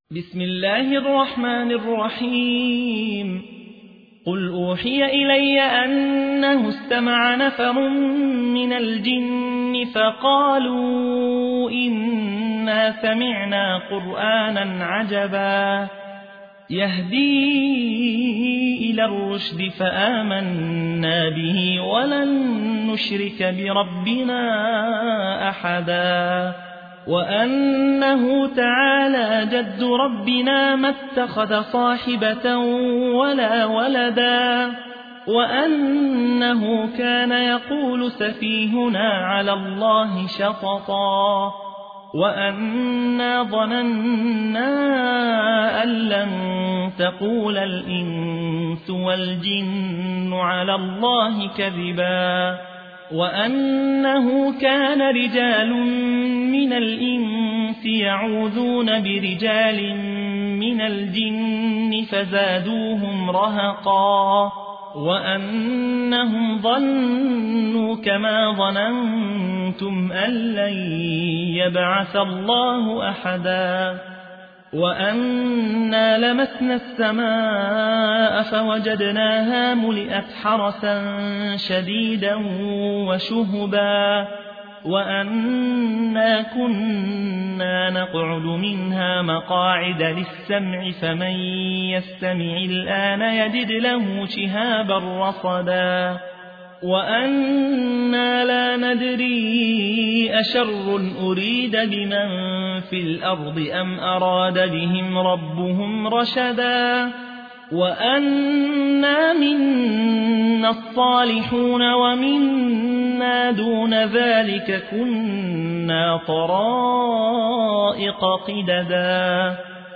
بسم الله الرحمن الرحيم. قل أوحي إلي أنه استمع نفر من الجن فقالوا إنا سمعنا قرآنا عجبا يهدي إلى الرشد فآمنا به ولن نشرك بربنا أحدا وأنه تعالى جد ربنا ما اتخذ صاحبة ولا ولدا وأنه كان يقول سفيهنا على الله شططا وأنا ظننا أن لن تقول الإنس والجن على الله كذبا وأنه كان رجال من الإنس يعوذون برجال من الجن فزادوهم رهقا وأنهم ظنوا كما ظننتم أن لن يبعث الله أحدا وأنا لمسنا السماء فوجدناها ملئت حرسا شديدا وشهبا وأنا كنا نقعد منها مقاعد للسمع فمن يستمع الآن يجد له شهابا رصدا وأنا لا ندري أشر أريد بمن في الأرض أم أراد بهم ربهم رشدا وأنا منا الصالحون ومنا دون ذلك كنا طرائق قددا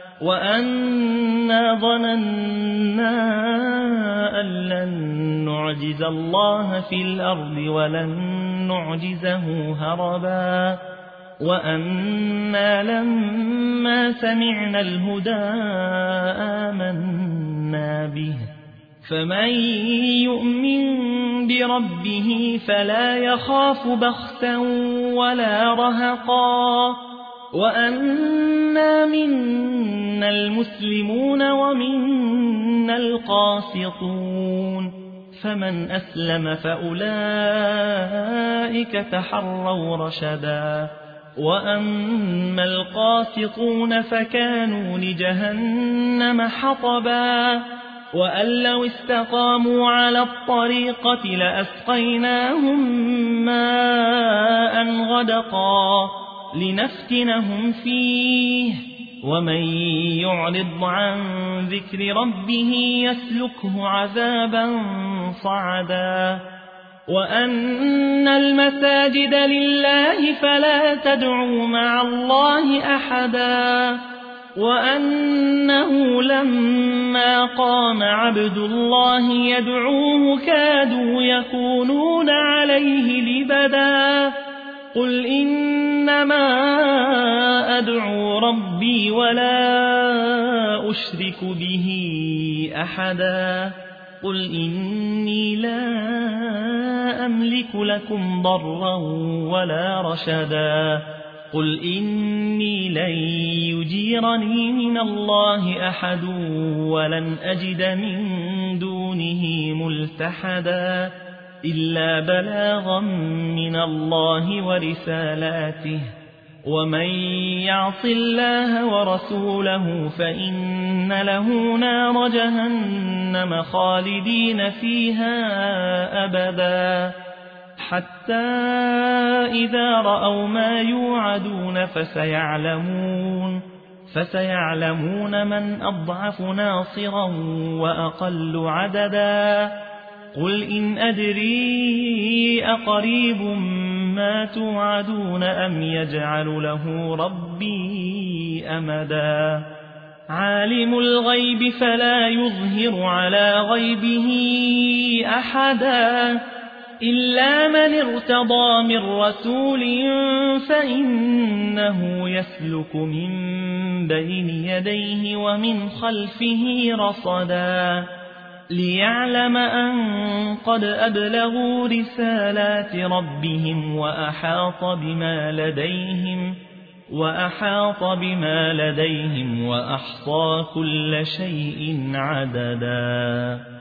وأنا ظننا أن لن نعجز الله في الأرض ولن نعجزه هربا وأنا لما سمعنا الهدى آمنا به فمن يؤمن بربه فلا يخاف بخسا ولا رهقا وأنا منا المسلمون ومنا القاسطون فمن أسلم فأولئك تحروا رشدا وأما القاسطون فكانوا لجهنم حطبا وأن لو استقاموا على الطريقة لأسقيناهم ماء غدقا لنفتنهم فيه ومن يعرض عن ذكر ربه يسلكه عذابا صعدا وأن المساجد لله فلا تدعوا مع الله أحدا وأنه لما قام عبد الله يدعوه كادوا يكونون عليه لبدا قل إنما أدعو ربي ولا أشرك به أحدا قل إني لا أملك لكم ضرا ولا رشدا قل إني لن يجيرني من الله أحد ولن أجد من دونه ملتحدا إلا بلاغا من الله ورسالاته ومن يعص الله ورسوله فإن له نار جهنم خالدين فيها أبدا حتى إذا رأوا ما يوعدون فسيعلمون من أضعف ناصرا وأقل عددا قل إن أدري أقريب ما توعدون أم يجعل له ربي أمدا عالم الغيب فلا يظهر على غيبه أحدا إلا من ارتضى من رسول فإنه يسلك من بين يديه ومن خلفه رصدا ليعلم أن قد أبلغوا رسالات ربهم وأحاط بما لديهم وأحاط بما لديهم وأحصى كل شيء عددا.